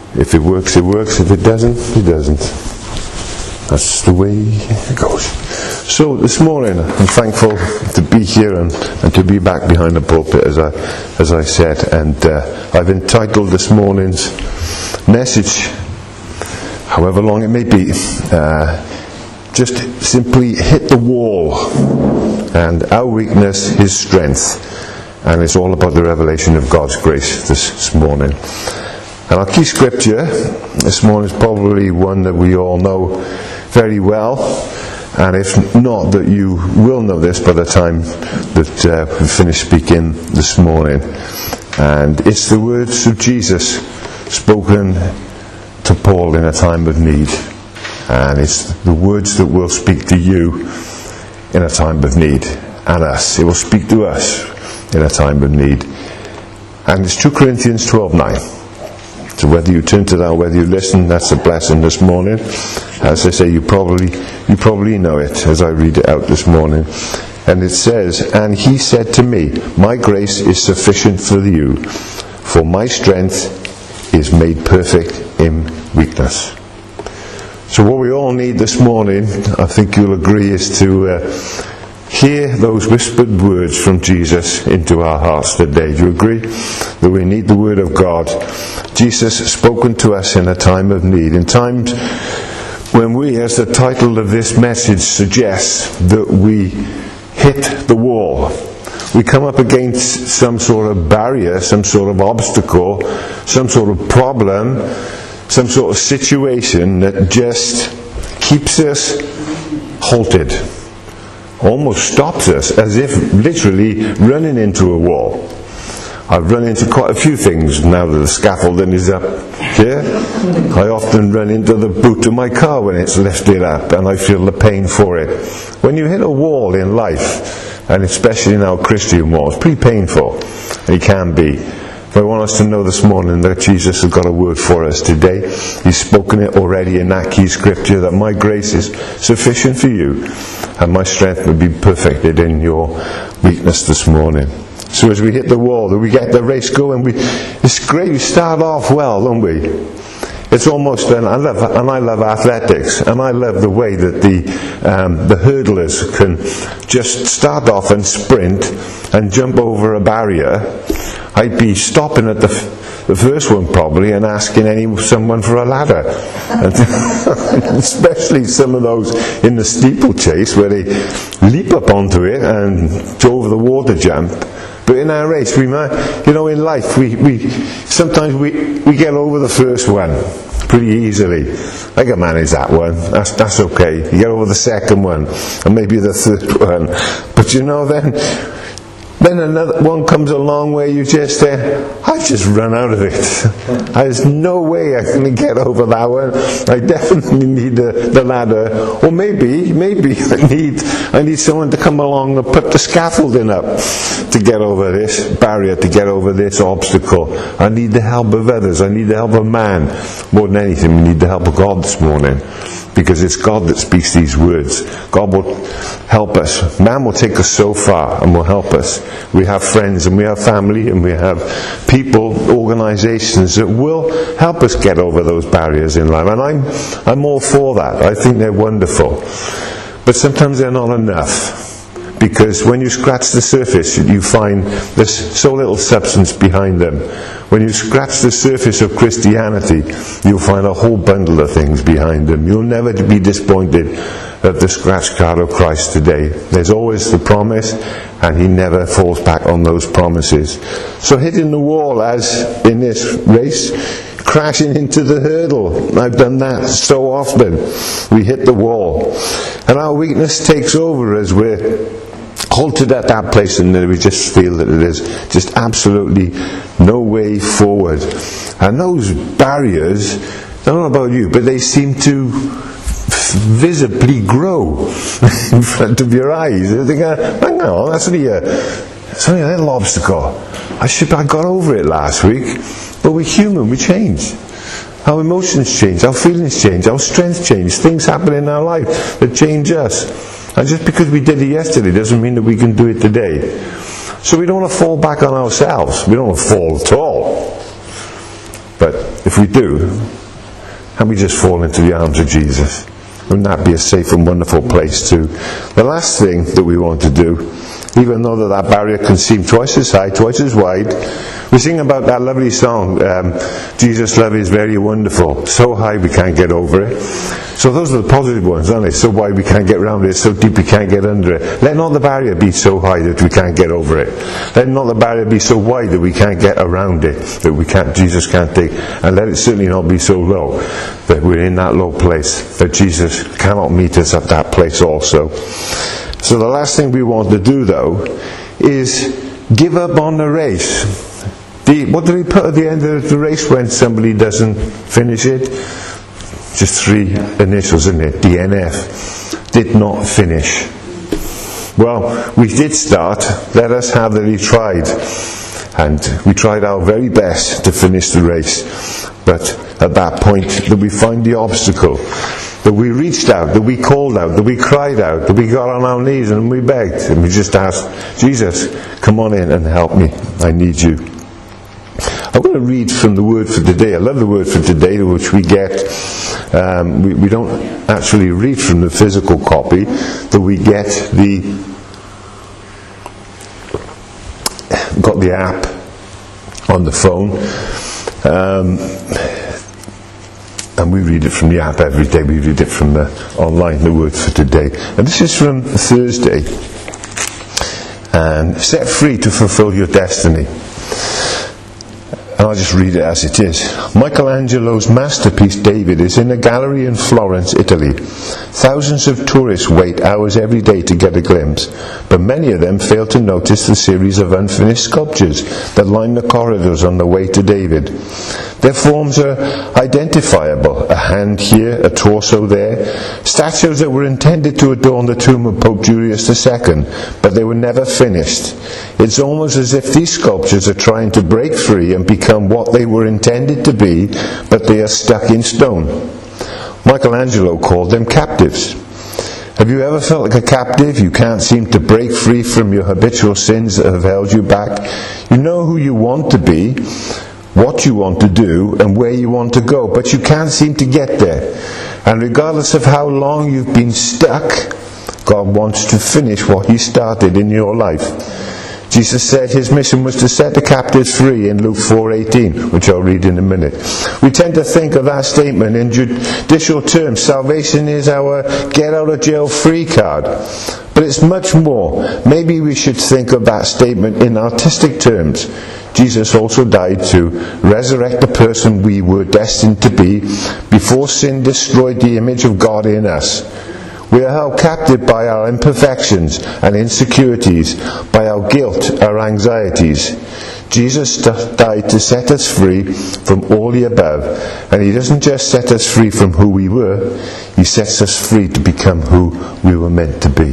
If it works, it works. If it doesn't, it doesn't. That's the way it goes. So this morning, I'm thankful to be here and to be back behind the pulpit, as I said. And I've entitled this morning's message, however long it may be, just simply hit the wall. And our weakness, His strength. And it's all about the revelation of God's grace this morning. And our key scripture this morning is probably one that we all know very well, and if not, that you will know this by the time that we finish speaking this morning. And it's the words of Jesus spoken to Paul in a time of need, and it's the words that will speak to you in a time of need, and us. It will speak to us in a time of need. And it's 2 Corinthians 12:9. So whether you turn to that or whether you listen, that's a blessing this morning. As I say, you probably know it as I read it out this morning. And it says, "And he said to me, my grace is sufficient for you, for my strength is made perfect in weakness." So what we all need this morning, I think you'll agree, is to hear those whispered words from Jesus into our hearts today. Do you agree? That we need the Word of God. Jesus spoken to us in a time of need. In times when we, as the title of this message suggests, that we hit the wall. We come up against some sort of barrier, some sort of obstacle, some sort of problem, some sort of situation that just keeps us halted. Almost stops us, as if literally running into a wall. I've run into quite a few things now that the scaffolding is up here. I often run into the boot of my car when it's lifted up, and I feel the pain for it. When you hit a wall in life, and especially now Christian wall, it's pretty painful. It can be. But I want us to know this morning that Jesus has got a word for us today. He's spoken it already in that key scripture, that my grace is sufficient for you, and my strength will be perfected in your weakness this morning. So as we hit the wall, that we get the race going, it's great. We start off well, don't we? It's almost, and I love athletics, and I love the way that the hurdlers can just start off and sprint and jump over a barrier. I'd be stopping at the first one probably and asking someone for a ladder. And especially some of those in the steeplechase where they leap up onto it and go over the water jump. But in our race, we might, in life, we sometimes we get over the first one pretty easily. I can manage that one. That's okay. You get over the second one, and maybe the third one. But then another one comes along where you just, I've just run out of it. There's no way I can get over that one. I definitely need the ladder. Or maybe I need someone to come along and put the scaffolding up to get over this barrier, to get over this obstacle. I need the help of others. I need the help of man. More than anything, we need the help of God this morning. Because it's God that speaks these words. God will help us. Man will take us so far and will help us. We have friends and we have family and we have people, organisations that will help us get over those barriers in life. And I'm all for that. I think they're wonderful. But sometimes they're not enough. Because when you scratch the surface, you find there's so little substance behind them. When you scratch the surface of Christianity, you'll find a whole bundle of things behind them. You'll never be disappointed at the scratch card of Christ today. There's always the promise, and He never falls back on those promises. So hitting the wall, as in this race, crashing into the hurdle. I've done that so often. We hit the wall. And our weakness takes over as we're halted at that place, and we just feel that there's just absolutely no way forward. And those barriers, I don't know about you, but they seem to visibly grow in front of your eyes. You think, hang on, that's only a little obstacle. I got over it last week. But we're human, we change. Our emotions change, our feelings change, our strength changes. Things happen in our life that change us. And just because we did it yesterday doesn't mean that we can do it today. So we don't want to fall back on ourselves. We don't want to fall at all. But if we do, and we just fall into the arms of Jesus. Wouldn't that be a safe and wonderful place too? The last thing that we want to do, even though that barrier can seem twice as high, twice as wide, we sing about that lovely song, Jesus' love is very wonderful, so high we can't get over it. So those are the positive ones, aren't they? So wide we can't get around it, so deep we can't get under it. Let not the barrier be so high that we can't get over it. Let not the barrier be so wide that we can't get around it, that Jesus can't take. And let it certainly not be so low that we're in that low place, that Jesus cannot meet us at that place also. So the last thing we want to do, though, is give up on the race. What do we put at the end of the race when somebody doesn't finish it? Just 3 initials, isn't it? DNF. Did not finish. Well, we did start. Let us have that we tried. And we tried our very best to finish the race. But at that point, that we find the obstacle, that we reached out, that we called out, that we cried out, that we got on our knees and we begged. And we just asked, Jesus, come on in and help me. I need you. I'm going to read from the word for today. I love the word for today, which we get. We don't actually read from the physical copy, that we get got the app on the phone, and we read it from the app every day. We read it from online, the word for today. And this is from Thursday. And set free to fulfill your destiny. And I'll just read it as it is. Michelangelo's masterpiece David is in a gallery in Florence, Italy. Thousands of tourists wait hours every day to get a glimpse, but many of them fail to notice the series of unfinished sculptures that line the corridors on the way to David. Their forms are identifiable, a hand here, a torso there, statues that were intended to adorn the tomb of Pope Julius II, but they were never finished. It's almost as if these sculptures are trying to break free and become what they were intended to be, but they are stuck in stone. Michelangelo called them captives. Have you ever felt like a captive? You can't seem to break free from your habitual sins that have held you back. You know who you want to be, what you want to do, and where you want to go, but you can't seem to get there. And regardless of how long you've been stuck, God wants to finish what He started in your life. Jesus said His mission was to set the captives free in Luke 4:18, which I'll read in a minute. We tend to think of that statement in judicial terms. Salvation is our get-out-of-jail-free card. But it's much more. Maybe we should think of that statement in artistic terms. Jesus also died to resurrect the person we were destined to be before sin destroyed the image of God in us. We are held captive by our imperfections and insecurities, by our guilt, our anxieties. Jesus died to set us free from all the above. And He doesn't just set us free from who we were, He sets us free to become who we were meant to be.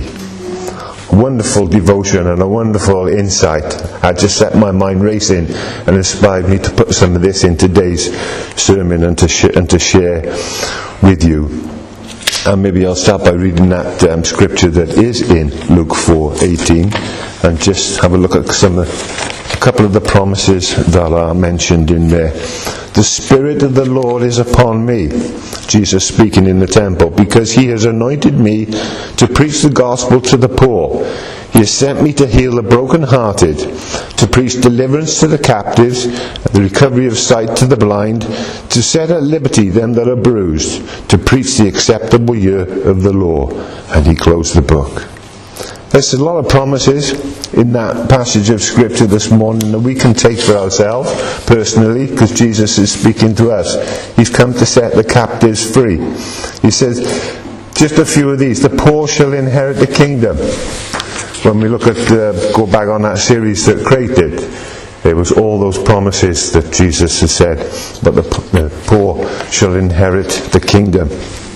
A wonderful devotion and a wonderful insight. I just set my mind racing and inspired me to put some of this in today's sermon and to share with you. And maybe I'll start by reading that scripture that is in Luke 4:18, and just have a look at a couple of the promises that are mentioned in there. The Spirit of the Lord is upon me, Jesus speaking in the temple, because He has anointed me to preach the gospel to the poor. He has sent me to heal the brokenhearted, to preach deliverance to the captives, the recovery of sight to the blind, to set at liberty them that are bruised, to preach the acceptable year of the Lord. And He closed the book. There's a lot of promises in that passage of Scripture this morning that we can take for ourselves personally, because Jesus is speaking to us. He's come to set the captives free. He says, just a few of these. The poor shall inherit the kingdom. When we look at, go back on that series that Craig did, there was all those promises that Jesus has said, but the poor shall inherit the kingdom.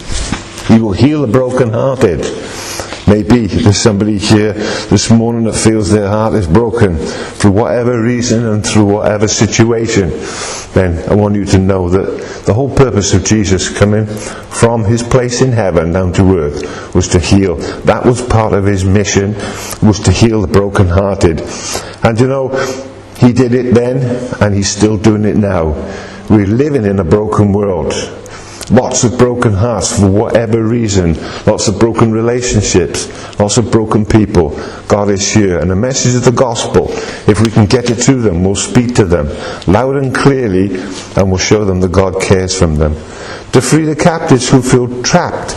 He will heal the brokenhearted. Maybe there's somebody here this morning that feels their heart is broken for whatever reason and through whatever situation. Then I want you to know that the whole purpose of Jesus coming from His place in heaven down to earth was to heal. That was part of His mission, was to heal the brokenhearted. And you know, He did it then, and He's still doing it now. We're living in a broken world. Lots of broken hearts for whatever reason. Lots of broken relationships. Lots of broken people. God is here. And the message of the gospel, if we can get it to them, we'll speak to them loud and clearly, and we'll show them that God cares for them. To free the captives who feel trapped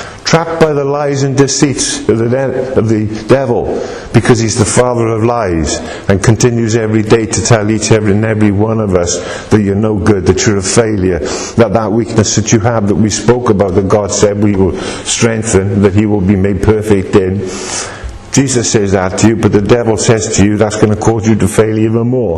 by the lies and deceits of the devil, because he's the father of lies and continues every day to tell each and every one of us that you're no good, that you're a failure, that weakness that you have that we spoke about, that God said we will strengthen, that he will be made perfect in. Jesus says that to you, but the devil says to you that's going to cause you to fail even more.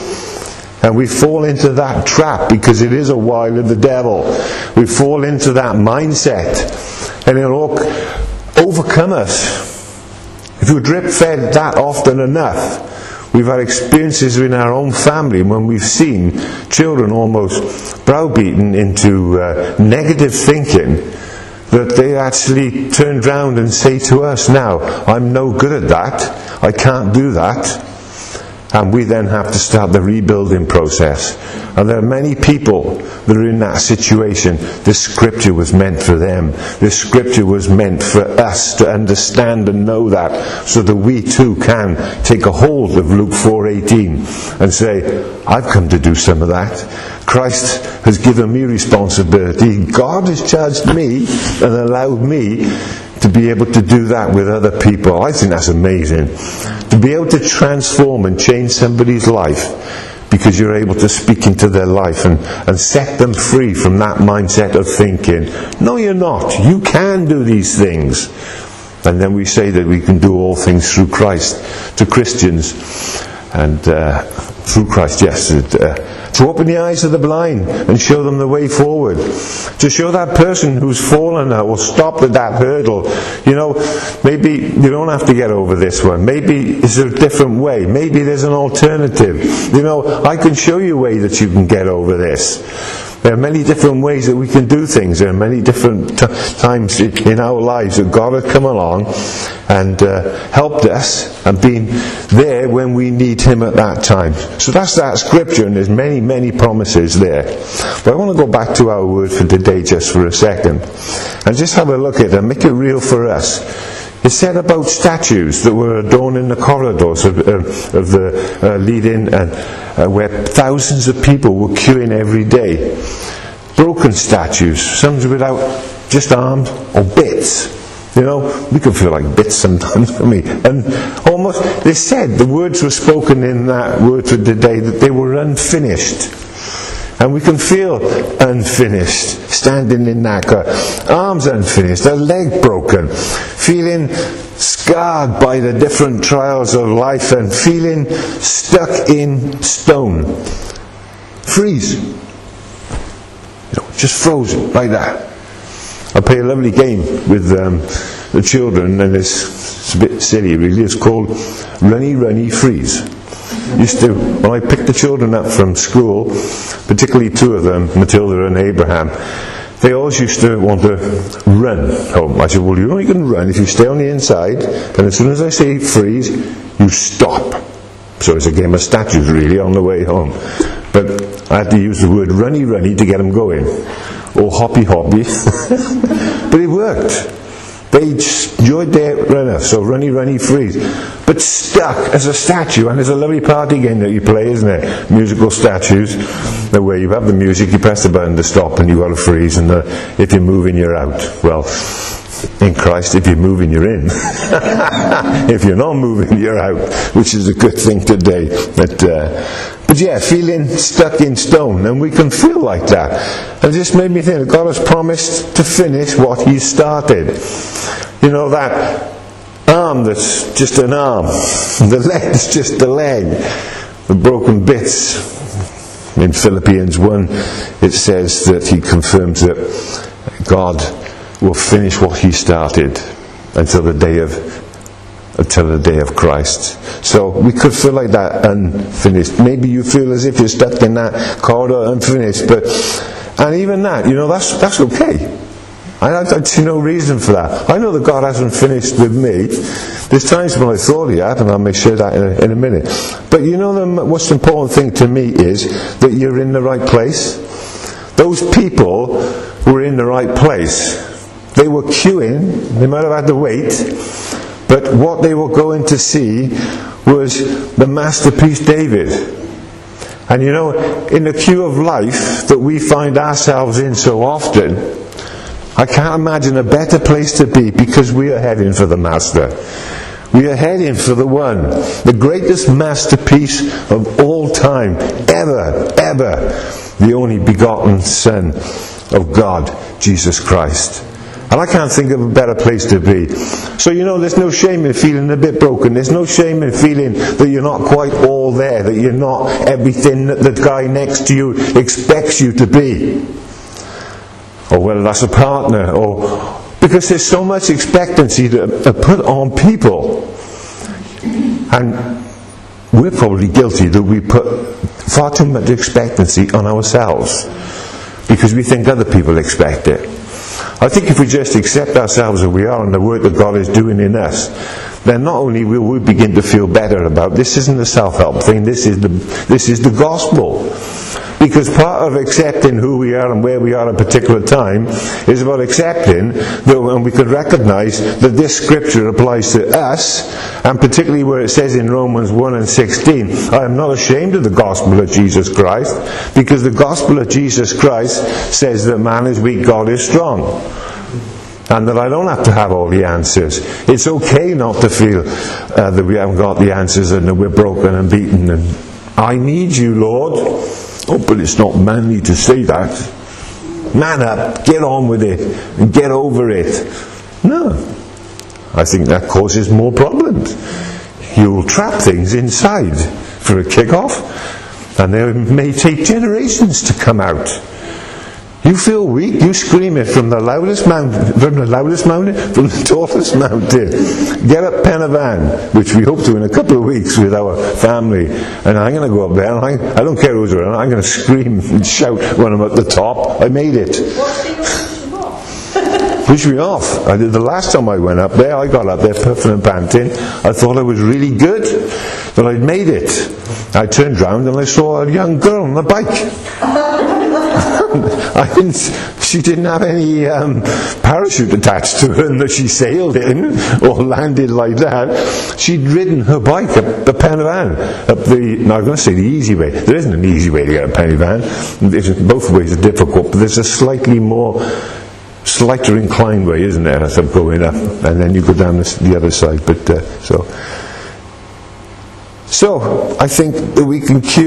And we fall into that trap because it is a wile of the devil. We fall into that mindset, and it'll overcome us. If you drip fed that often enough, we've had experiences in our own family when we've seen children almost browbeaten into negative thinking, that they actually turn round and say to us, now, I'm no good at that, I can't do that. And we then have to start the rebuilding process. And there are many people that are in that situation. This scripture was meant for them. This scripture was meant for us to understand and know that, so that we too can take a hold of Luke 4:18 and say, I've come to do some of that. Christ has given me responsibility. God has charged me and allowed me to be able to do that with other people. I think that's amazing. To be able to transform and change somebody's life because you're able to speak into their life and set them free from that mindset of thinking, no, you're not. You can do these things. And then we say that we can do all things through Christ to Christians. And through Christ, yes, to open the eyes of the blind and show them the way forward. To show that person who's fallen or stopped at that hurdle, maybe you don't have to get over this one. Maybe it's a different way. Maybe there's an alternative. I can show you a way that you can get over this. There are many different ways that we can do things. There are many different times in our lives that God has come along and helped us and been there when we need him at that time. So that's that scripture, and there's many, many promises there. But I want to go back to our word for today just for a second and just have a look at it and make it real for us. It said about statues that were adorning the corridors of the lead-in, and where thousands of people were queuing every day. Broken statues, some without just arms or bits. We can feel like bits sometimes, and almost, they said, the words were spoken in that word for today, that they were unfinished. And we can feel unfinished, standing in that car. Arms unfinished, a leg broken, feeling scarred by the different trials of life and feeling stuck in stone. Freeze. Just frozen, like that. I play a lovely game with the children, and it's a bit silly really. It's called Runny Runny Freeze. When I picked the children up from school, particularly two of them, Matilda and Abraham, they always used to want to run home. I said, well, you only can run if you stay on the inside, and as soon as I say freeze, you stop. So it's a game of statues really on the way home. But I had to use the word runny runny to get them going, or hoppy hoppy. But it worked. They enjoyed their runner, so runny runny freeze. But stuck as a statue, and it's a lovely party game that you play, isn't it? Musical statues, where you have the music, you press the button to stop, and you've got to freeze, and if you're moving, you're out. Well, in Christ, if you're moving, you're in. If you're not moving, you're out, which is a good thing today. But yeah, feeling stuck in stone, and we can feel like that. And it just made me think that God has promised to finish what he started. That arm that's just an arm, the leg that's just a leg, the broken bits. In Philippians 1, it says that he confirms that God will finish what he started until the day of Christ. So we could feel like that unfinished. Maybe you feel as if you're stuck in that corridor unfinished, and even that, that's okay. I see no reason for that. I know that God hasn't finished with me. There's times when I thought he had, and I may share that in a minute. But you know the most important thing to me is that you're in the right place. Those people were in the right place. They were queuing, they might have had to wait, but what they were going to see was the masterpiece David. And you know, in the queue of life that we find ourselves in so often, I can't imagine a better place to be, because we are heading for the Master. We are heading for the one, the greatest masterpiece of all time, ever, the only begotten Son of God, Jesus Christ. And I can't think of a better place to be. So you know, there's no shame in feeling a bit broken. There's no shame in feeling that you're not quite all there, that you're not everything that the guy next to you expects you to be. Or whether that's a partner, or because there's so much expectancy to put on people. And we're probably guilty that we put far too much expectancy on ourselves, because we think other people expect it. I think if we just accept ourselves as we are and the work that God is doing in us, then not only will we begin to feel better about this isn't a self-help thing, this is the gospel. Because part of accepting who we are and where we are at a particular time is about accepting that when we could recognize that this scripture applies to us, and particularly where it says in Romans 1:16, I am not ashamed of the gospel of Jesus Christ, because the gospel of Jesus Christ says that man is weak, God is strong. And that I don't have to have all the answers. It's okay not to feel that we haven't got the answers and that we're broken and beaten. And I need you, Lord. Oh, but it's not manly to say that. Man up, get on with it, and get over it. No. I think that causes more problems. You'll trap things inside for a kick-off, and they may take generations to come out. You feel weak, you scream it from the tallest mountain. Get up Pen y Fan, which we hope to in a couple of weeks with our family. And I'm going to go up there, and I don't care who's around, I'm going to scream and shout when I'm at the top. I made it. Push me off. I did the last time I went up there, I got up there puffing and panting. I thought I was really good, that I'd made it. I turned round and I saw a young girl on a bike. She didn't have any parachute attached to her, and that she sailed in or landed like that. She'd ridden her bike up the Pen y Fan, now I'm going to say the easy way. There isn't an easy way to get a Pen y Fan. Both ways are difficult, but there's a slighter inclined way, isn't there, as I'm going up, and then you go down the other side. But so I think that we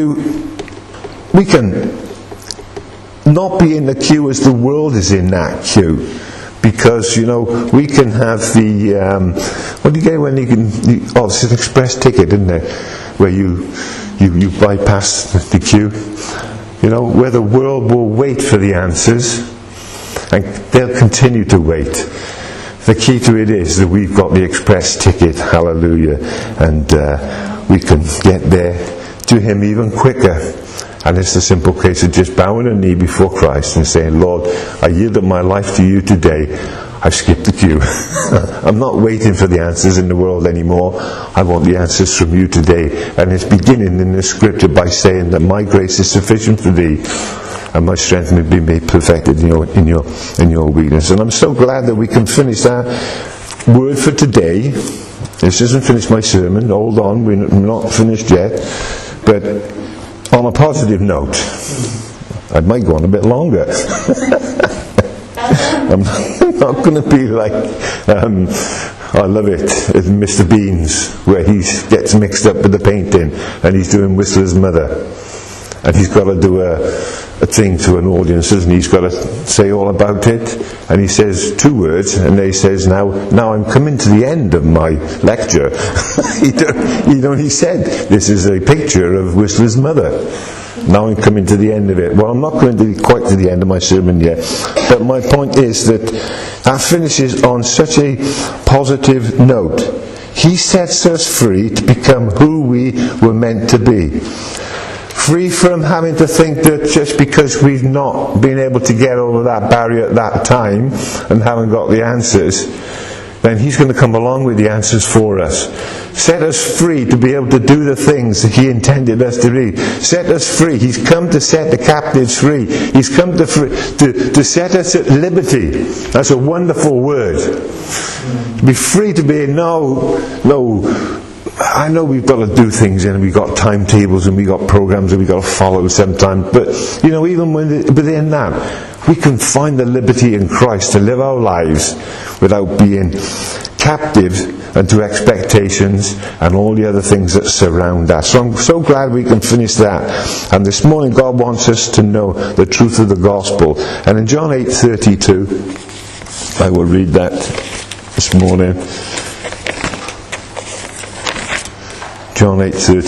can not be in the queue as the world is in that queue, because you know we can have the what do you get when you can? It's an express ticket, isn't it? Where you bypass the queue. You know, where the world will wait for the answers, and they'll continue to wait. The key to it is that we've got the express ticket. Hallelujah, and we can get there to Him even quicker. And it's the simple case of just bowing a knee before Christ and saying, Lord, I yield up my life to you today. I've skipped the queue. I'm not waiting for the answers in the world anymore. I want the answers from you today. And it's beginning in the scripture by saying that my grace is sufficient for thee, and my strength may be made perfected in your weakness. And I'm so glad that we can finish that word for today. This doesn't finish my sermon. Hold on, we're not finished yet. But on a positive note, I might go on a bit longer. I'm not going to be like, I love it, Mr. Beans, where he gets mixed up with the painting and he's doing Whistler's Mother. And he's got to do a thing to an audience, and he's got to say all about it. And he says 2 words, and he says, now I'm coming to the end of my lecture. He said, this is a picture of Whistler's Mother. Now I'm coming to the end of it. Well, I'm not going to be quite to the end of my sermon yet. But my point is that finishes on such a positive note. He sets us free to become who we were meant to be. Free from having to think that just because we've not been able to get over that barrier at that time and haven't got the answers, then He's going to come along with the answers for us. Set us free to be able to do the things that He intended us to do. Set us free. He's come to set the captives free. He's come to set us at liberty. That's a wonderful word. Be free to be I know we've got to do things and we've got timetables and we've got programs and we've got to follow sometimes. But, even within that, we can find the liberty in Christ to live our lives without being captive unto expectations and all the other things that surround us. So I'm so glad we can finish that. And this morning God wants us to know the truth of the gospel. And in John 8:32, I will read that this morning. John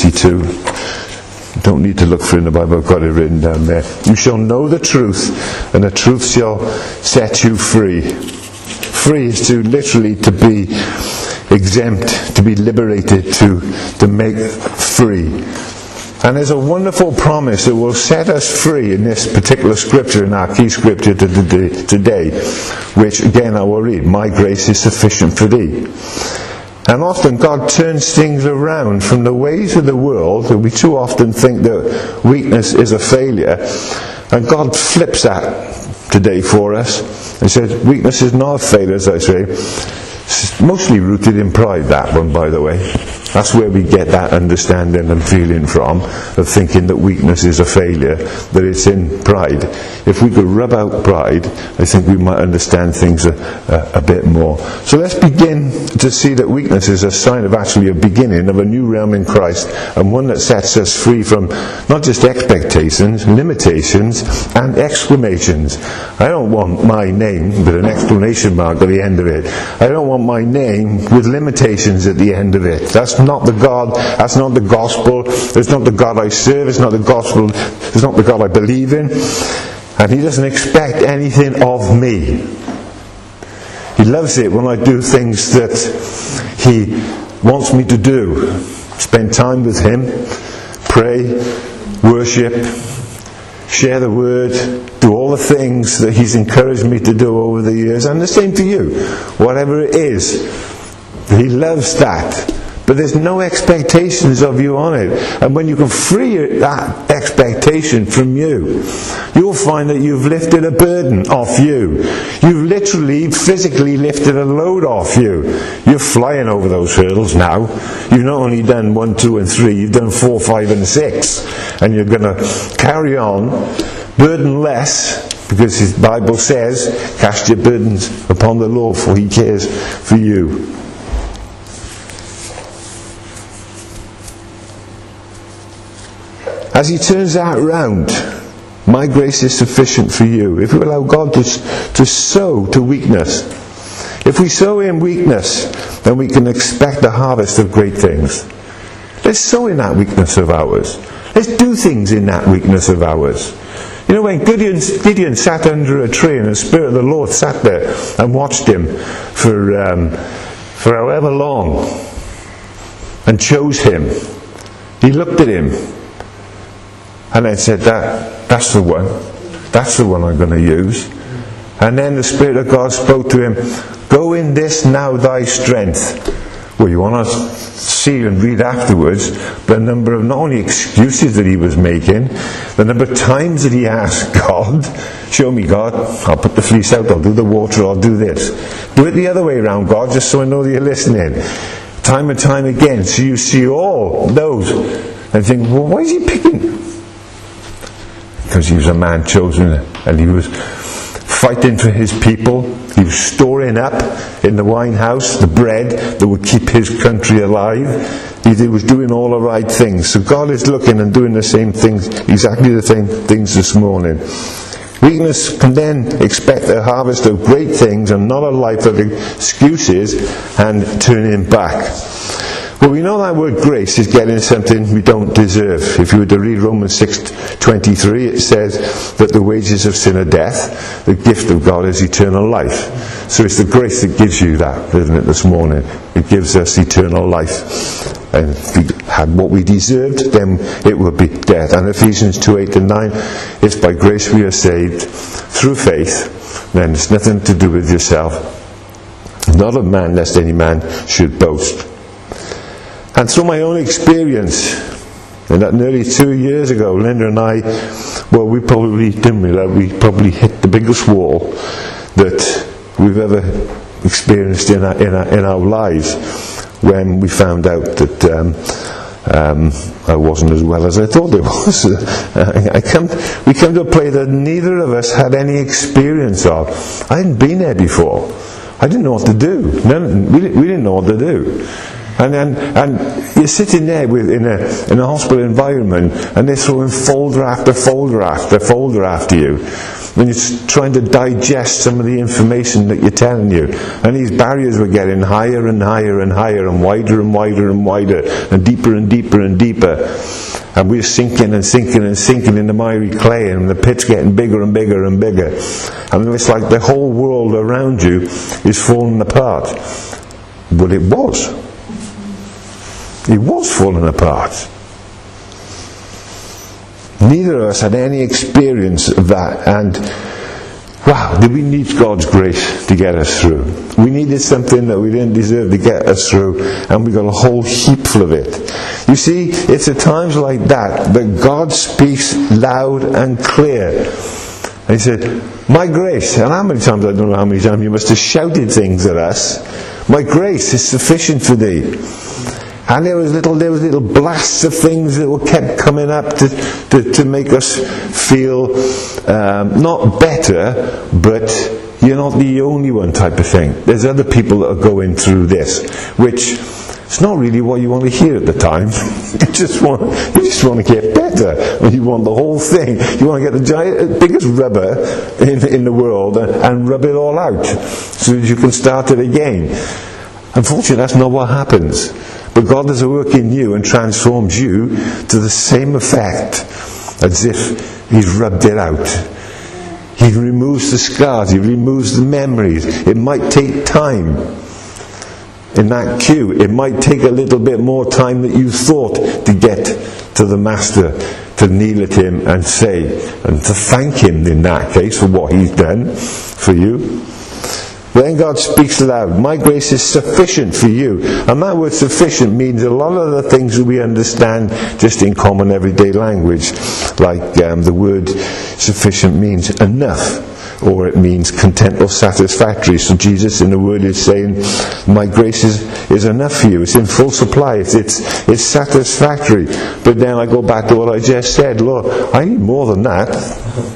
8:32. Don't need to look for it in the Bible, I've got it written down there. You shall know the truth, and the truth shall set you free. Free is to literally to be exempt, to be liberated, to make free. And there's a wonderful promise that will set us free in this particular scripture, in our key scripture today, which again I will read. My grace is sufficient for thee. And often God turns things around from the ways of the world. We too often think that weakness is a failure. And God flips that today for us. He says weakness is not a failure, as I say. It's mostly rooted in pride, that one, by the way. That's where we get that understanding and feeling from, of thinking that weakness is a failure, that it's in pride. If we could rub out pride, I think we might understand things a bit more. So let's begin to see that weakness is a sign of actually a beginning of a new realm in Christ, and one that sets us free from not just expectations, limitations, and exclamations. I don't want my name with an exclamation mark at the end of it. I don't want my name with limitations at the end of it. That's not the God, that's not the gospel, it's not the God I serve, it's not the gospel, it's not the God I believe in. And He doesn't expect anything of me. He loves it when I do things that He wants me to do. Spend time with Him, pray, worship, share the word, do all the things that He's encouraged me to do over the years. And the same for you. Whatever it is, He loves that. But there's no expectations of you on it. And when you can free that expectation from you, you'll find that you've lifted a burden off you. You've literally, physically lifted a load off you. You're flying over those hurdles now. You've not only done 1, 2 and 3, you've done 4, 5 and 6. And you're going to carry on burdenless, because His Bible says, cast your burdens upon the Lord, for He cares for you. As He turns that round, my grace is sufficient for you. If we allow God to sow to weakness, if we sow in weakness, then we can expect a harvest of great things. Let's sow in that weakness of ours. Let's do things in that weakness of ours. You know, when Gideon sat under a tree and the Spirit of the Lord sat there and watched him for however long and chose him, he looked at him and then said, that's the one. That's the one I'm going to use. And then the Spirit of God spoke to him, go in this now thy strength. Well, you want to see and read afterwards the number of not only excuses that he was making, the number of times that he asked God, show me God, I'll put the fleece out, I'll do the water, I'll do this. Do it the other way around, God, just so I know that you're listening. Time and time again. So you see all those and think, well, why is he picking? Because he was a man chosen and he was fighting for his people. He was storing up in the wine house the bread that would keep his country alive. He was doing all the right things. So God is looking and doing the same things, exactly the same things this morning. Weakness can then expect a harvest of great things and not a life of excuses and turning back. Well, we know that word grace is getting something we don't deserve. If you were to read Romans 6:23, it says that the wages of sin are death, the gift of God is eternal life. So it's the grace that gives you that, isn't it, this morning? It gives us eternal life. And if we had what we deserved, then it would be death. And Ephesians 2:8-9, it's by grace we are saved through faith. Then it's nothing to do with yourself. Not of man, lest any man should boast. And through my own experience, and that nearly 2 years ago, Linda and I, well, we probably hit the biggest wall that we've ever experienced in our lives when we found out that I wasn't as well as I thought I was. We come to a place that neither of us had any experience of. I hadn't been there before. I didn't know what to do. We didn't know what to do. And you're sitting there in a hospital environment, and they're throwing folder after folder after folder after you. And you're trying to digest some of the information that you're telling you. And these barriers were getting higher and higher and higher, and wider and wider and wider, and deeper and deeper and deeper. And we're sinking and sinking and sinking in the miry clay, and the pit's getting bigger and bigger and bigger. And it's like the whole world around you is falling apart. Well, it was. It was falling apart. Neither of us had any experience of that, and wow, did we need God's grace to get us through. We needed something that we didn't deserve to get us through, and we got a whole heap full of it. You see, it's at times like that God speaks loud and clear. And he said, my grace, and how many times, I don't know how many times you must have shouted things at us, my grace is sufficient for thee. And there was little blasts of things that were kept coming up to make us feel not better, but you're not the only one type of thing. There's other people that are going through this, which it's not really what you want to hear at the time. You just want to get better. You want the whole thing. You want to get the biggest rubber in the world and rub it all out so that you can start it again. Unfortunately, that's not what happens. But God does a work in you and transforms you to the same effect as if He's rubbed it out. He removes the scars, He removes the memories. It might take time in that queue. It might take a little bit more time than you thought to get to the Master, to kneel at Him and say, and to thank Him in that case for what He's done for you. Then God speaks loud. My grace is sufficient for you. And that word sufficient means a lot of the things that we understand just in common everyday language. Like the word sufficient means enough. Or it means content or satisfactory. So Jesus in the word is saying, my grace is enough for you. It's in full supply. It's satisfactory. But then I go back to what I just said. Lord, I need more than that.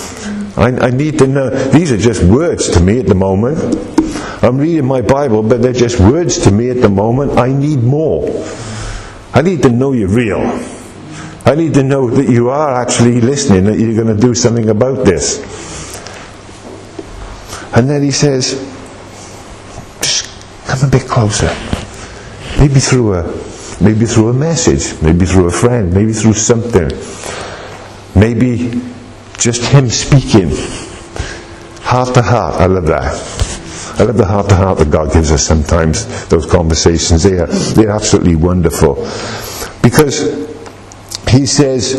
I need to know. These are just words to me at the moment. I'm reading my Bible, but they're just words to me at the moment. I need more. I need to know you're real. I need to know that you are actually listening, that you're going to do something about this. And then he says, just come a bit closer. Maybe through a message, maybe through a friend, maybe through something. Maybe just Him speaking, heart to heart. I love that. I love the heart to heart that God gives us sometimes. Those conversations, they're absolutely wonderful, because He says,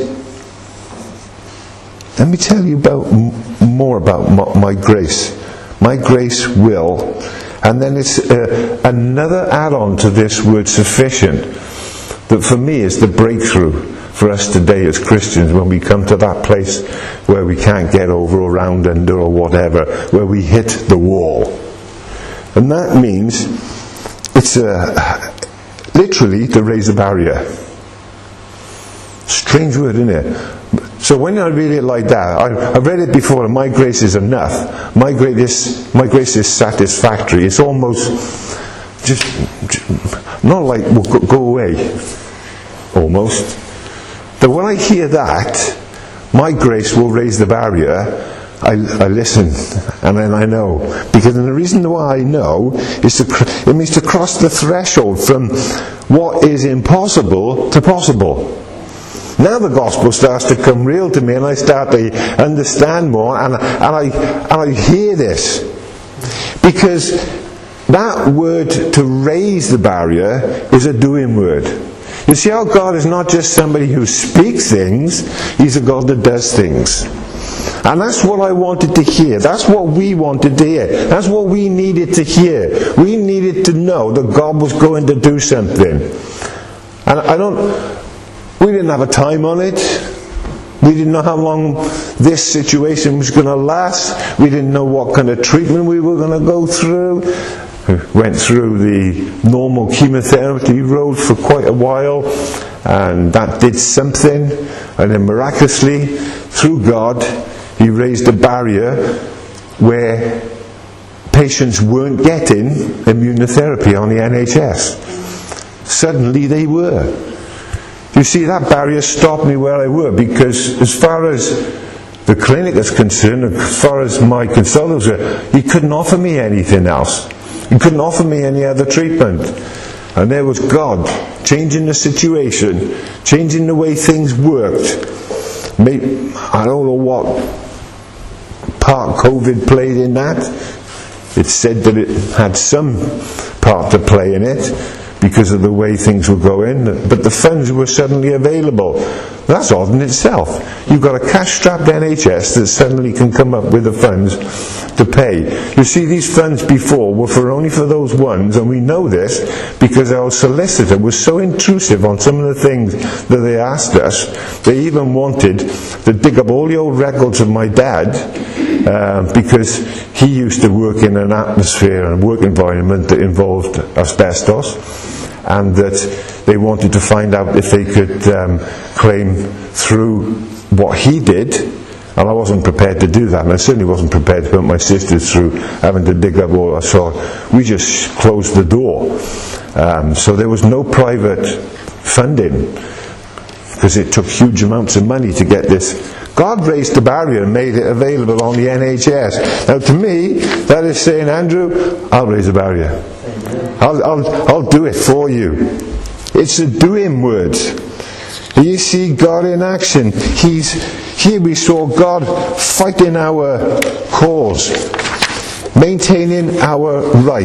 let me tell you more about my grace. My grace will, and then it's another add-on to this word sufficient that for me is the breakthrough for us today as Christians, when we come to that place where we can't get over or round under or whatever, where we hit the wall. And that means it's literally to raise a barrier. Strange word, isn't it? So when I read it like that, I've read it before, and my grace is enough. My grace is satisfactory. It's almost just not like, well, go away. Almost. But when I hear that, my grace will raise the barrier, I listen, and then I know. Because the reason why I know is it means to cross the threshold from what is impossible to possible. Now the gospel starts to come real to me, and I start to understand more, and I hear this. Because that word to raise the barrier is a doing word. You see how God is not just somebody who speaks things, He's a God that does things. And that's what I wanted to hear. That's what we wanted to hear. That's what we needed to hear. We needed to know that God was going to do something. And we didn't have a time on it. We didn't know how long this situation was going to last. We didn't know what kind of treatment we were going to go through. We went through the normal chemotherapy road for quite a while, and that did something. And then miraculously, through God, He raised a barrier where patients weren't getting immunotherapy on the NHS. Suddenly they were. You see, that barrier stopped me where I were, because as far as the clinic is concerned, as far as my consultants were, he couldn't offer me anything else. He couldn't offer me any other treatment. And there was God changing the situation, changing the way things worked. Maybe, I don't know what part COVID played in that. It said that it had some part to play in it, because of the way things were going, but the funds were suddenly available. That's odd in itself. You've got a cash-strapped NHS that suddenly can come up with the funds to pay. You see, these funds before were only for those ones, and we know this because our solicitor was so intrusive on some of the things that they asked us. They even wanted to dig up all the old records of my dad, because he used to work in an atmosphere and work environment that involved asbestos, and that they wanted to find out if they could claim through what he did. And I wasn't prepared to do that, and I certainly wasn't prepared to put my sisters through having to dig up all that. So we just closed the door. So there was no private funding, because it took huge amounts of money to get this. God raised the barrier and made it available on the NHS. Now to me, that is saying, Andrew, I'll raise a barrier. I'll do it for you. It's a doing word. You see God in action. Here we saw God fighting our cause, maintaining our right.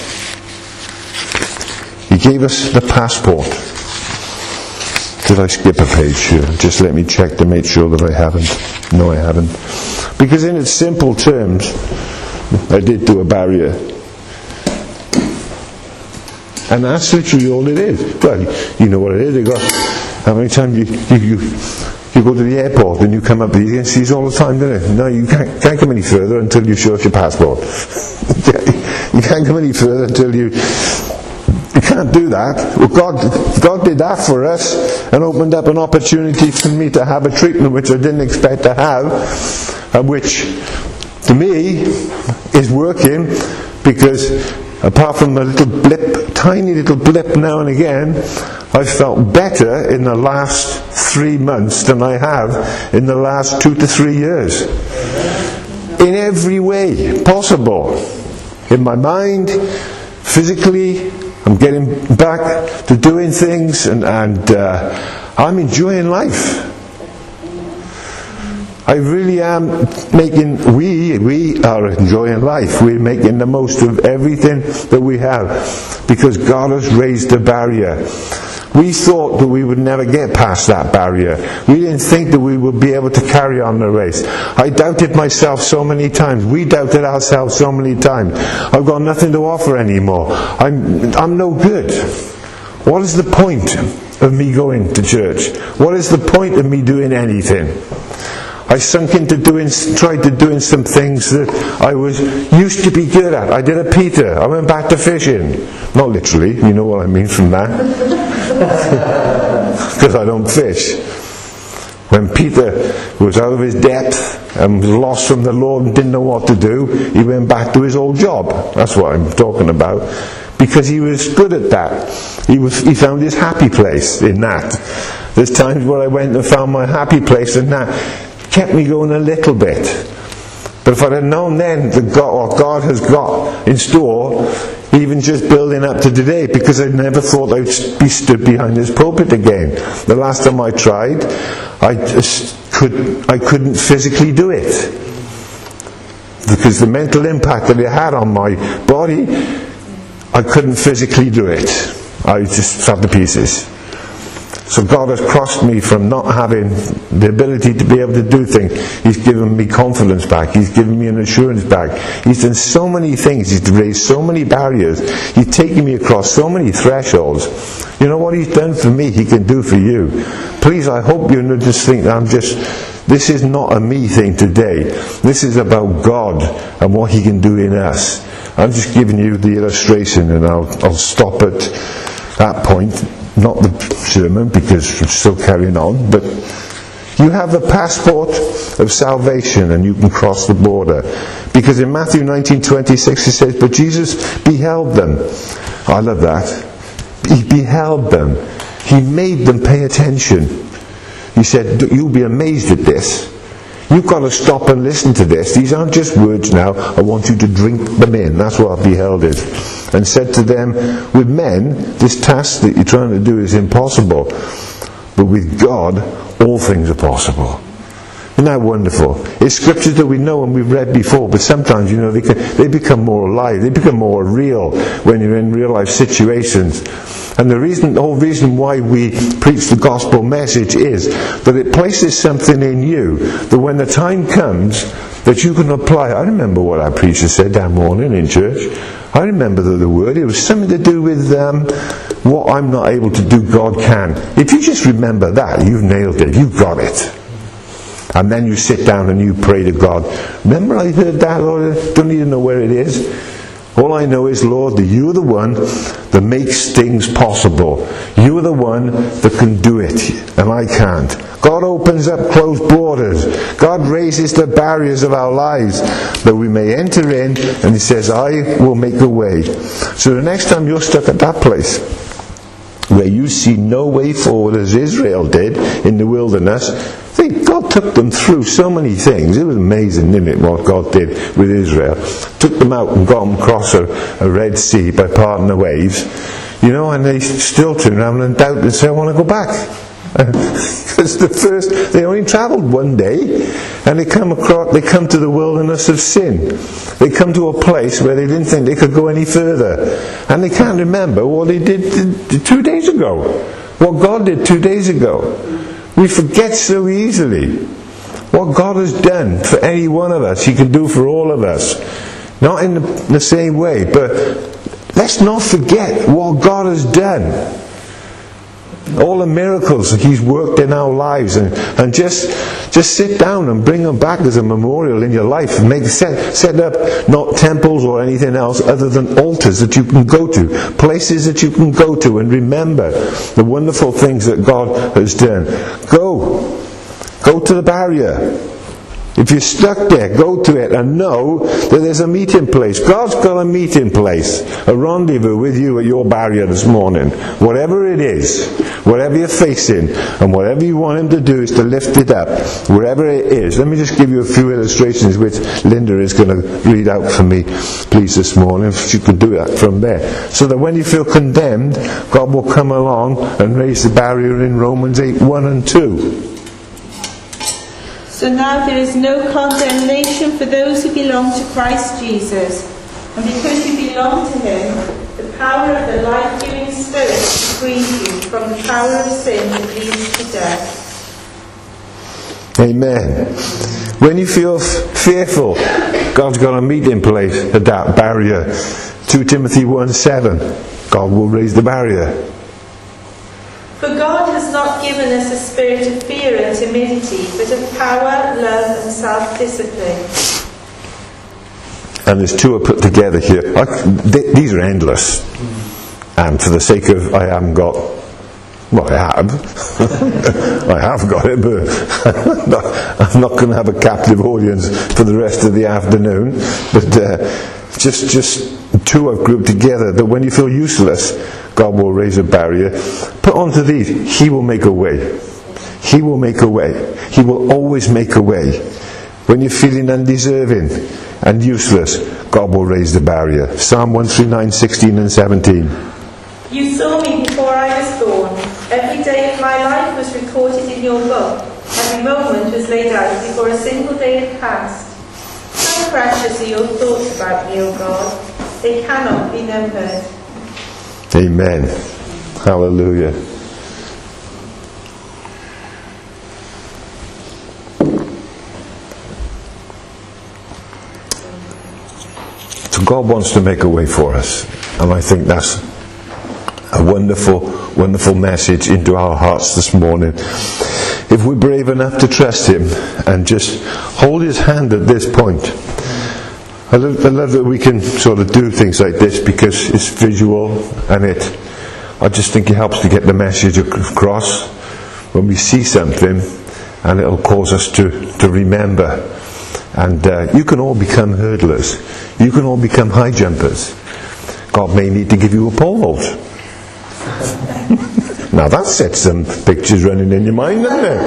He gave us the passport. Did I skip a page here? Just let me check to make sure that I haven't. No, I haven't. Because in its simple terms, I did do a barrier. And that's literally all it is. Well, you know what it is. How many times you go to the airport and you come up with these agencies all the time, don't you? No, you can't come any further until you show us your passport. You can't come any further until you can't do that. Well, God did that for us and opened up an opportunity for me to have a treatment which I didn't expect to have, and which to me is working, because apart from a little blip, tiny little blip now and again, I've felt better in the last 3 months than I have in the last 2 to 3 years. In every way possible. In my mind, physically, I'm getting back to doing things, and I'm enjoying life. I really am we are enjoying life. We're making the most of everything that we have, because God has raised a barrier. We thought that we would never get past that barrier. We didn't think that we would be able to carry on the race. I doubted myself so many times. We doubted ourselves so many times. I've got nothing to offer anymore. I'm no good. What is the point of me going to church? What is the point of me doing anything? I sunk into tried to doing some things that I used to be good at. I did a Peter. I went back to fishing. Not literally, you know what I mean from that. Because I don't fish. When Peter was out of his depth and was lost from the Lord and didn't know what to do, he went back to his old job. That's what I'm talking about. Because he was good at that. He found his happy place in that. There's times where I went and found my happy place, and that kept me going a little bit. But if I'd have known then that what God has got in store, even just building up to today, because I never thought I'd be stood behind this pulpit again. The last time I tried, I couldn't physically do it. Because the mental impact that it had on my body, I couldn't physically do it. I just fell to pieces. So God has crossed me from not having the ability to be able to do things. He's given me confidence back. He's given me an assurance back. He's done so many things. He's raised so many barriers. He's taken me across so many thresholds. You know what He's done for me, He can do for you. Please, I hope you don't just think that this is not a me thing today. This is about God and what He can do in us. I'm just giving you the illustration, and I'll stop at that point. Not the sermon, because we're still carrying on, but you have the passport of salvation and you can cross the border. Because in Matthew 19:26 it says, but Jesus beheld them. I love that. He beheld them. He made them pay attention. He said, you'll be amazed at this. You've got to stop and listen to this. These aren't just words now. I want you to drink them in. That's what beheld is. And said to them, with men, this task that you're trying to do is impossible. But with God, all things are possible. Isn't that wonderful? It's scriptures that we know and we've read before, but sometimes, they become more alive. They become more real when you're in real life situations. And the whole reason why we preach the gospel message is that it places something in you that when the time comes that you can apply. I remember what our preacher said that morning in church. I remember the word. It was something to do with what I'm not able to do, God can. If you just remember that, you've nailed it. You've got it. And then you sit down and you pray to God. Remember I heard that, Lord? I don't even know where it is. All I know is, Lord, that you are the one that makes things possible. You are the one that can do it, and I can't. God opens up closed borders. God raises the barriers of our lives that we may enter in, and He says, I will make a way. So the next time you're stuck at that place, where you see no way forward as Israel did in the wilderness, God took them through so many things. It was amazing, isn't it, what God did with Israel. Took them out and got them across a Red Sea by parting the waves. And they still turn around and doubt and say, I want to go back. Because they only travelled one day, and they come to the wilderness of sin. They come to a place where they didn't think they could go any further. And they can't remember what they did 2 days ago. What God did 2 days ago. We forget so easily what God has done for any one of us. He can do for all of us. Not in the same way, but let's not forget what God has done. All the miracles that He's worked in our lives, and just sit down and bring them back as a memorial in your life. Set up not temples or anything else other than altars that you can go to, places that you can go to and remember the wonderful things that God has done. Go to the barrier. If you're stuck there, go to it and know that there's a meeting place. God's got a meeting place, a rendezvous with you at your barrier this morning. Whatever it is, whatever you're facing, and whatever you want Him to do is to lift it up, wherever it is. Let me just give you a few illustrations which Linda is going to read out for me, please, this morning. If you can do that from there. So that when you feel condemned, God will come along and raise the barrier in Romans 8:1 and 2. So now there is no condemnation for those who belong to Christ Jesus. And because you belong to Him, the power of the life-giving Spirit frees you from the power of sin that leads to death. Amen. When you feel fearful, God's got a meeting place at that barrier. 2 Timothy 1:7. God will raise the barrier. For God has not given us a spirit of fear and timidity, but of power, love and self-discipline. And there's two are put together here. These are endless. And for the sake of I haven't got... Well, I have. I have got it, but I'm not going to have a captive audience for the rest of the afternoon. But just two I've grouped together, that when you feel useless, God will raise a barrier. Put onto these, He will make a way. He will make a way. He will always make a way. When you're feeling undeserving and useless, God will raise the barrier. Psalm 139, 16 and 17. You saw me before I was born. Every day of my life was recorded in your book. Every moment was laid out before a single day had passed. How precious are your thoughts about me, O God. They cannot be numbered. Amen. Hallelujah. So God wants to make a way for us. And I think that's a wonderful, wonderful message into our hearts this morning. If we're brave enough to trust Him and just hold His hand at this point. I love that we can sort of do things like this because it's visual and I just think it helps to get the message across when we see something, and it'll cause us to remember. And you can all become hurdlers. You can all become high jumpers. God may need to give you a pole vault. Now that sets some pictures running in your mind, doesn't it?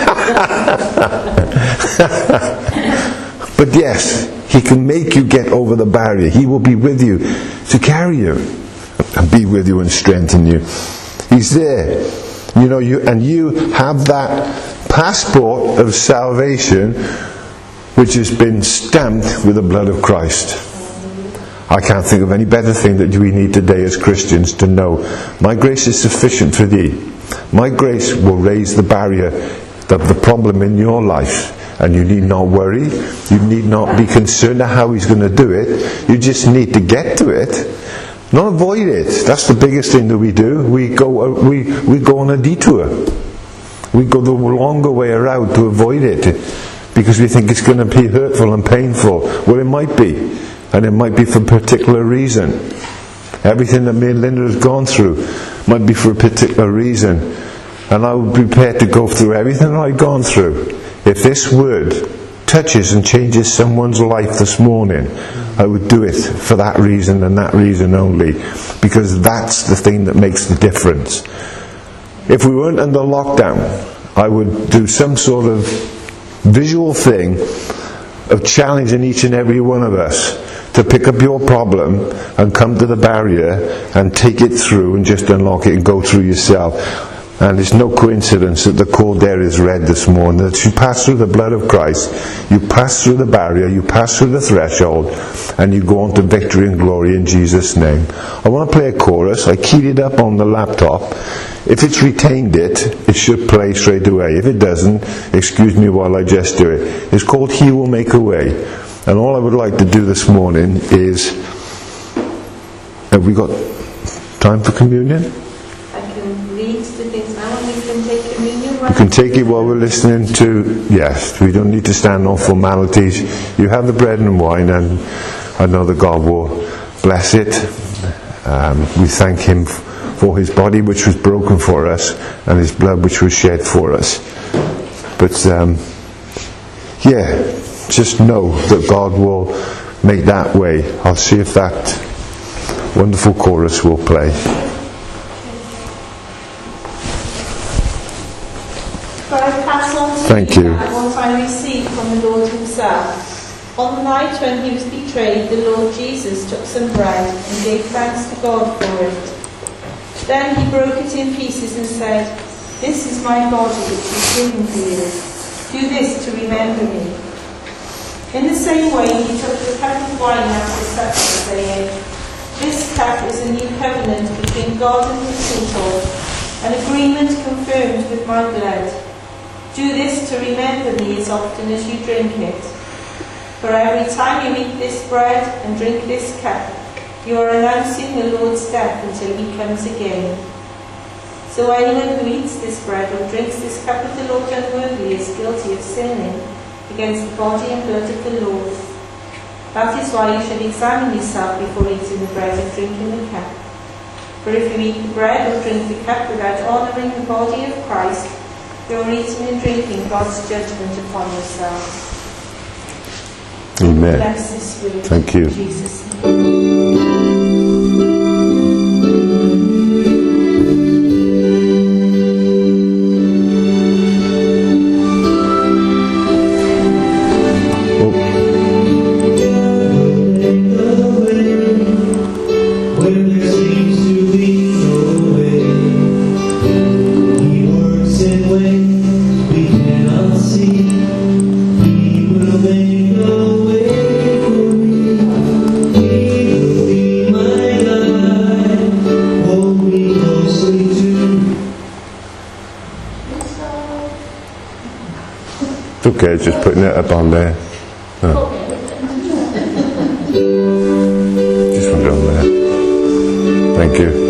But yes, He can make you get over the barrier. He will be with you to carry you and be with you and strengthen you. He's there. You have that passport of salvation which has been stamped with the blood of Christ. I can't think of any better thing that we need today as Christians to know. My grace is sufficient for thee. My grace will raise the barrier of the problem in your life. And you need not worry. You need not be concerned at how He's going to do it. You just need to get to it. Not avoid it. That's the biggest thing that we do. We go on a detour. We go the longer way around to avoid it. Because we think it's going to be hurtful and painful. Well, it might be. And it might be for a particular reason. Everything that me and Linda has gone through might be for a particular reason. And I would be prepared to go through everything that I've gone through. If this word touches and changes someone's life this morning, I would do it for that reason and that reason only. Because that's the thing that makes the difference. If we weren't under lockdown, I would do some sort of visual thing of challenging each and every one of us to pick up your problem and come to the barrier and take it through and just unlock it and go through yourself. And it's no coincidence that the code there is red this morning, that you pass through the blood of Christ, you pass through the barrier, you pass through the threshold, and you go on to victory and glory in Jesus' name. I want to play a chorus. I keyed it up on the laptop. If it's retained it should play straight away. If it doesn't, excuse me while I just do it. It's called He Will Make a Way. And all I would like to do this morning is... Have we got time for communion? I can read the things now and we can take communion. You can take it while we're listening to... Yes, we don't need to stand on formalities. You have the bread and wine, and I know that God will bless it. We thank Him for His body which was broken for us and His blood which was shed for us. But just know that God will make that way. I'll see if that wonderful chorus will play. But I pass on to Thank you. what I received from the Lord Himself. On the night when He was betrayed, the Lord Jesus took some bread and gave thanks to God for it. Then He broke it in pieces and said, "This is my body which is given for you. Do this to remember me." In the same way He took the cup of wine after supper, saying, "This cup is a new covenant between God and His people, an agreement confirmed with my blood. Do this to remember me as often as you drink it. For every time you eat this bread and drink this cup, you are announcing the Lord's death until He comes again. So anyone who eats this bread or drinks this cup of the Lord unworthily is guilty of sinning against the body and blood of the Lord. That is why you should examine yourself before eating the bread and drinking the cup. For if you eat the bread or drink the cup without honouring the body of Christ, you are eating and drinking God's judgment upon yourselves." Amen. Bless this word. Thank you. In Jesus' name. okay, just putting it up on there. Oh. Just one down there. Thank you.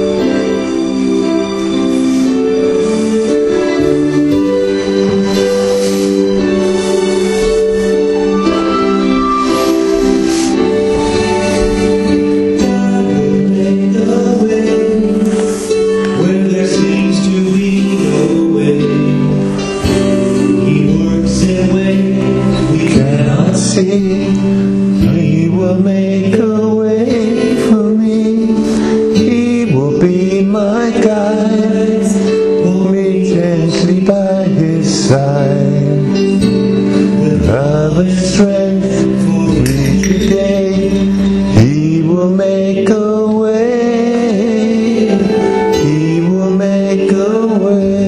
He will make a way for me. He will be my guide. Hold me gently by his side. Love and strength for me today. He will make a way. He will make a way.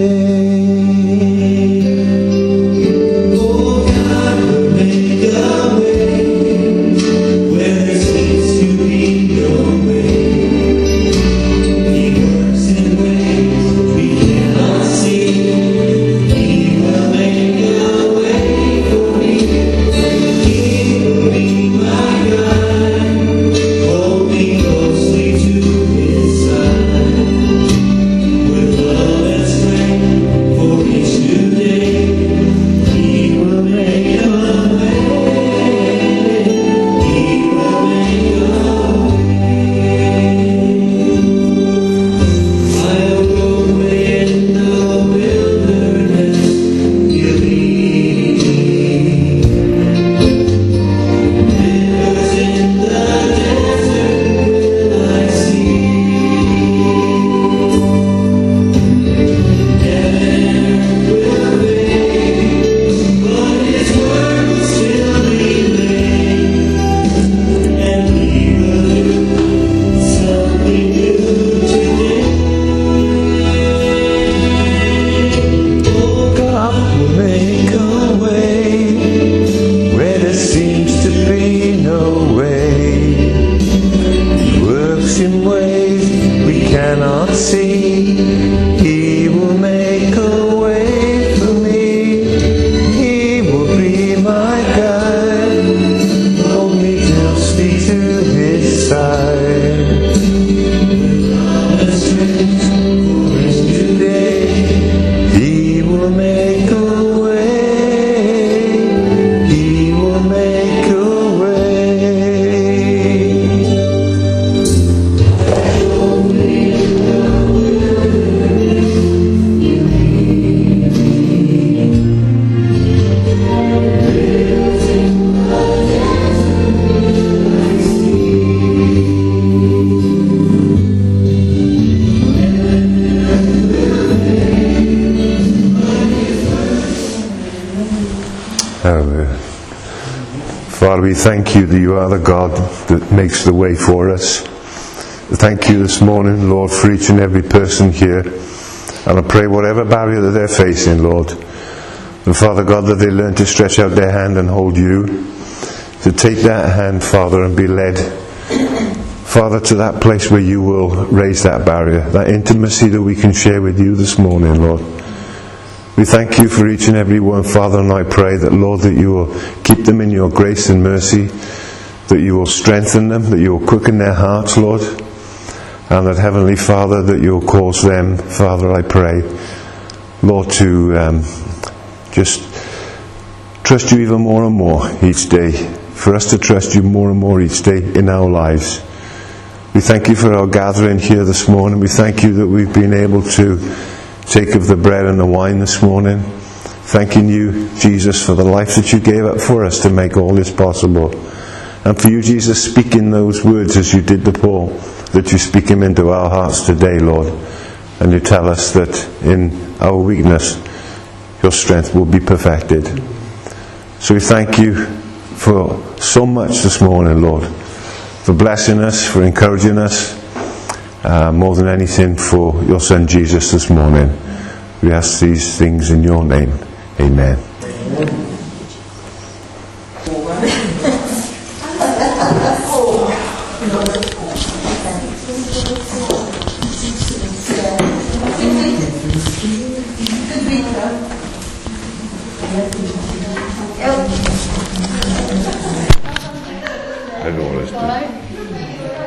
Father, we thank you that you are the God that makes the way for us. Thank you this morning, Lord, for each and every person here. And I pray whatever barrier that they're facing, Lord, and Father God, that they learn to stretch out their hand and hold you, to take that hand, Father, and be led, Father, to that place where you will raise that barrier, that intimacy that we can share with you this morning, Lord. We thank you for each and every one, Father, and I pray that, Lord, that you will keep them in your grace and mercy, that you will strengthen them, that you will quicken their hearts, Lord, and that, Heavenly Father, that you will cause them, Father, I pray, Lord, to just trust you even more and more each day, for us to trust you more and more each day in our lives. We thank you for our gathering here this morning. We thank you that we've been able to take of the bread and the wine this morning, thanking you, Jesus, for the life that you gave up for us to make all this possible. And for you, Jesus, speaking those words as you did to Paul, that you speak them into our hearts today, Lord. And you tell us that in our weakness, your strength will be perfected. So we thank you for so much this morning, Lord, for blessing us, for encouraging us, more than anything for your Son Jesus this morning. We ask these things in your name. Amen.